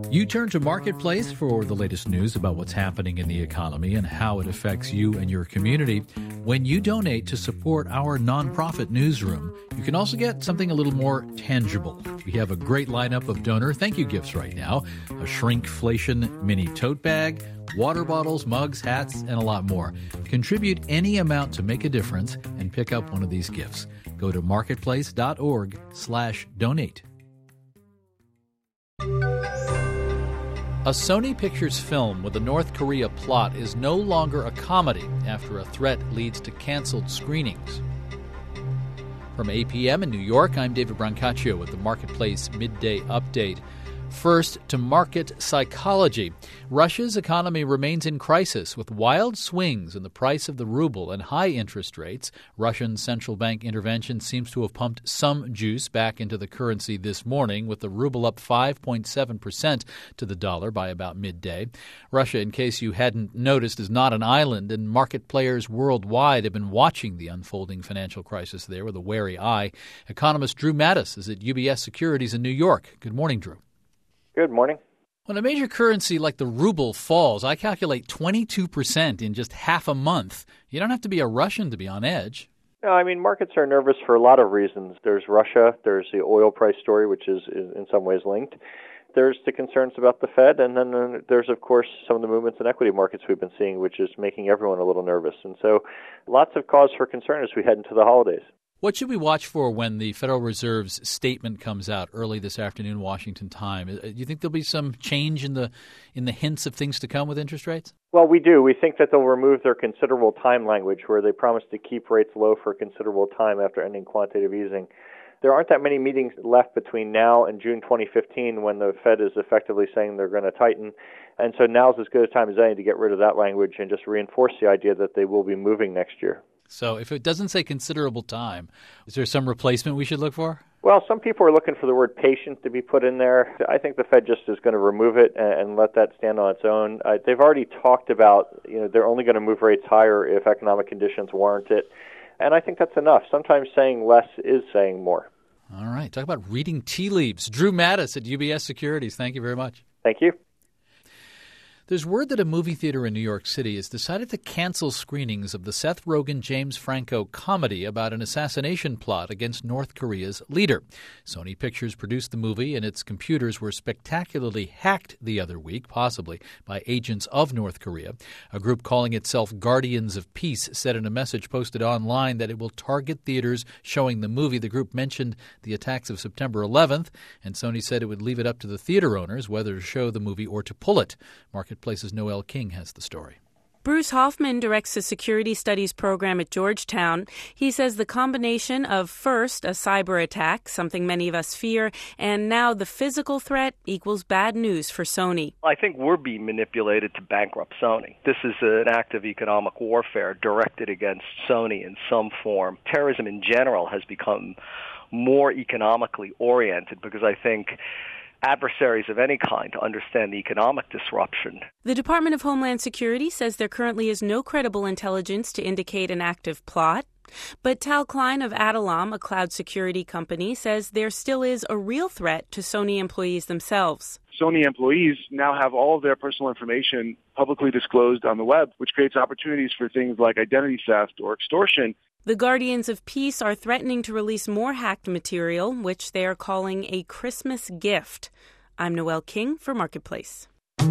You turn to Marketplace for the latest news about what's happening in the economy and how it affects you and your community. When you donate to support our nonprofit newsroom, you can also get something a little more tangible. We have a great lineup of donor thank you gifts right now. A shrinkflation mini tote bag, water bottles, mugs, hats, and a lot more. Contribute any amount to make a difference and pick up one of these gifts. Go to marketplace.org/donate. A Sony Pictures film with a North Korea plot is no longer a comedy after a threat leads to canceled screenings. From APM in New York, I'm David Brancaccio with the Marketplace Midday Update. First, to market psychology. Russia's economy remains in crisis with wild swings in the price of the ruble and high interest rates. Russian central bank intervention seems to have pumped some juice back into the currency this morning, with the ruble up 5.7% to the dollar by about midday. Russia, in case you hadn't noticed, is not an island, and market players worldwide have been watching the unfolding financial crisis there with a wary eye. Economist Drew Mattis is at UBS Securities in New York. Good morning, Drew. Good morning. When a major currency like the ruble falls, I calculate 22% in just half a month. You don't have to be a Russian to be on edge. No, I mean, markets are nervous for a lot of reasons. There's Russia, there's the oil price story, which is in some ways linked. There's the concerns about the Fed, and then there's, of course, some of the movements in equity markets we've been seeing, which is making everyone a little nervous. And so lots of cause for concern as we head into the holidays. What should we watch for when the Federal Reserve's statement comes out early this afternoon, Washington time? Do you think there'll be some change in the hints of things to come with interest rates? Well, we do. We think that they'll remove their considerable time language, where they promise to keep rates low for a considerable time after ending quantitative easing. There aren't that many meetings left between now and June 2015 when the Fed is effectively saying they're going to tighten. And so now's as good a time as any to get rid of that language and just reinforce the idea that they will be moving next year. So if it doesn't say considerable time, is there some replacement we should look for? Well, some people are looking for the word patient to be put in there. I think the Fed just is going to remove it and let that stand on its own. They've already talked about, they're only going to move rates higher if economic conditions warrant it. And I think that's enough. Sometimes saying less is saying more. All right. Talk about reading tea leaves. Drew Mattis at UBS Securities. Thank you very much. Thank you. There's word that a movie theater in New York City has decided to cancel screenings of the Seth Rogen-James Franco comedy about an assassination plot against North Korea's leader. Sony Pictures produced the movie, and its computers were spectacularly hacked the other week, possibly by agents of North Korea. A group calling itself Guardians of Peace said in a message posted online that it will target theaters showing the movie. The group mentioned the attacks of September 11th, and Sony said it would leave it up to the theater owners whether to show the movie or to pull it. Marketplace's Noel King has the story. Bruce Hoffman directs the Security Studies program at Georgetown. He says the combination of, first, a cyber attack, something many of us fear, and now the physical threat equals bad news for Sony. I think we're being manipulated to bankrupt Sony. This is an act of economic warfare directed against Sony in some form. Terrorism in general has become more economically oriented because I think adversaries of any kind to understand the economic disruption. The Department of Homeland Security says there currently is no credible intelligence to indicate an active plot. But Tal Klein of Adallom, a cloud security company, says there still is a real threat to Sony employees themselves. Sony employees now have all of their personal information publicly disclosed on the web, which creates opportunities for things like identity theft or extortion. The Guardians of Peace are threatening to release more hacked material, which they are calling a Christmas gift. I'm Noel King for Marketplace.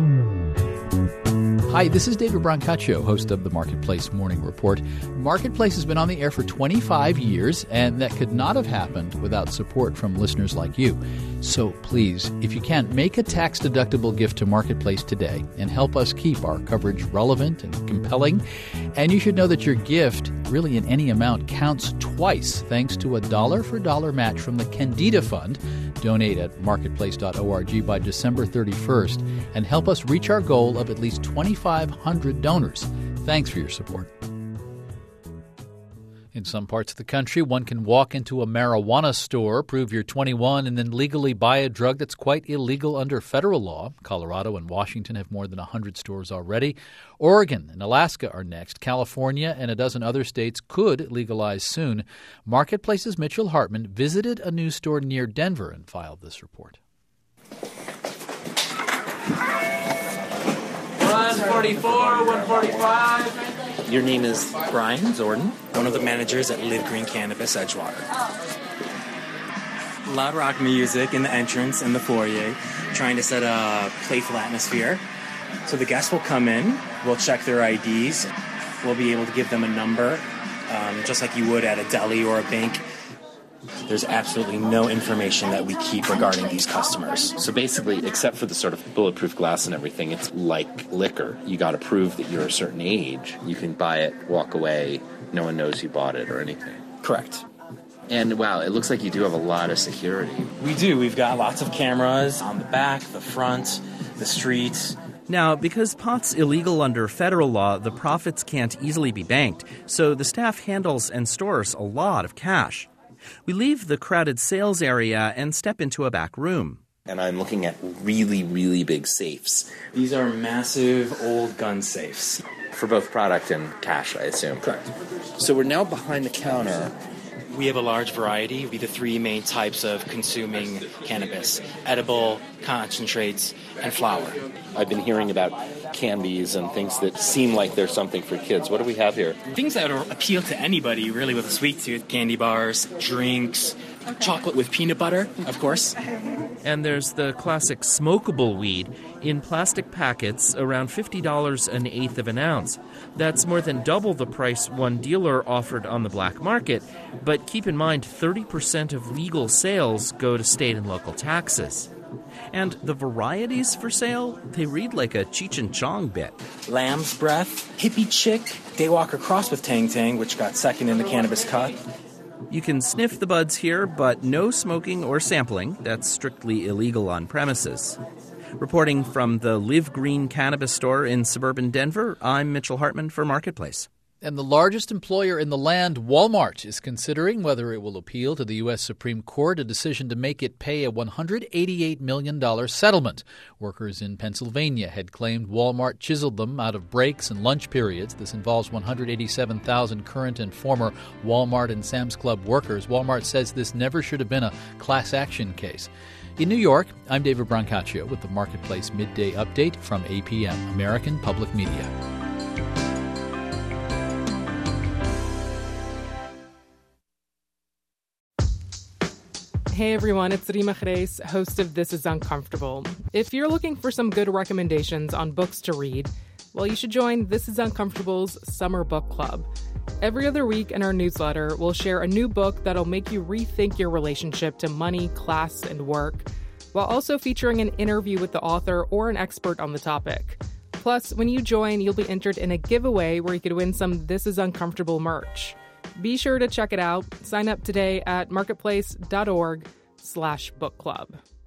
Hi, this is David Brancaccio, host of the Marketplace Morning Report. Marketplace has been on the air for 25 years, and that could not have happened without support from listeners like you. So please, if you can, make a tax-deductible gift to Marketplace today and help us keep our coverage relevant and compelling. And you should know that your gift, really in any amount, counts twice thanks to a dollar-for-dollar match from the Candida Fund. Donate at marketplace.org by December 31st and help us reach our goal of at least 2,500 donors. Thanks for your support. In some parts of the country, one can walk into a marijuana store, prove you're 21, and then legally buy a drug that's quite illegal under federal law. Colorado and Washington have more than 100 stores already. Oregon and Alaska are next. California and a dozen other states could legalize soon. Marketplace's Mitchell Hartman visited a new store near Denver and filed this report. 144, 145. Your name is Brian Zorden, one of the managers at Live Green Cannabis Edgewater. Loud rock music in the entrance and the foyer, trying to set a playful atmosphere. So the guests will come in, we'll check their IDs, we'll be able to give them a number, just like you would at a deli or a bank. There's absolutely no information that we keep regarding these customers. So basically, except for the sort of bulletproof glass and everything, it's like liquor. You got to prove that you're a certain age. You can buy it, walk away, no one knows you bought it or anything. Correct. And wow, it looks like you do have a lot of security. We do. We've got lots of cameras on the back, the front, the streets. Now, because pot's illegal under federal law, the profits can't easily be banked, so the staff handles and stores a lot of cash. We leave the crowded sales area and step into a back room. And I'm looking at really, really big safes. These are massive old gun safes. For both product and cash, I assume. Correct. So we're now behind the counter. We have a large variety. We have the three main types of consuming cannabis: edible, concentrates, and flower. I've been hearing about candies and things that seem like they're something for kids. What do we have here? Things that appeal to anybody, really, with a sweet tooth. Candy bars, drinks, chocolate with peanut butter, of course. And there's the classic smokable weed in plastic packets, around $50 an eighth of an ounce. That's more than double the price one dealer offered on the black market. But keep in mind, 30% of legal sales go to state and local taxes. And the varieties for sale, they read like a Cheech and Chong bit. Lamb's Breath, Hippie Chick, Daywalker crossed with Tang Tang, which got second in the cannabis cut. You can sniff the buds here, but no smoking or sampling. That's strictly illegal on premises. Reporting from the Live Green Cannabis Store in suburban Denver, I'm Mitchell Hartman for Marketplace. And the largest employer in the land, Walmart, is considering whether it will appeal to the U.S. Supreme Court a decision to make it pay a $188 million settlement. Workers in Pennsylvania had claimed Walmart chiseled them out of breaks and lunch periods. This involves 187,000 current and former Walmart and Sam's Club workers. Walmart says this never should have been a class action case. In New York, I'm David Brancaccio with the Marketplace Midday Update from APM, American Public Media. Hey everyone, it's Rima Reis, host of This Is Uncomfortable. If you're looking for some good recommendations on books to read, well, you should join This Is Uncomfortable's Summer Book Club. Every other week in our newsletter, we'll share a new book that'll make you rethink your relationship to money, class, and work, while also featuring an interview with the author or an expert on the topic. Plus, when you join, you'll be entered in a giveaway where you could win some This Is Uncomfortable merch. Be sure to check it out. Sign up today at marketplace.org/book club.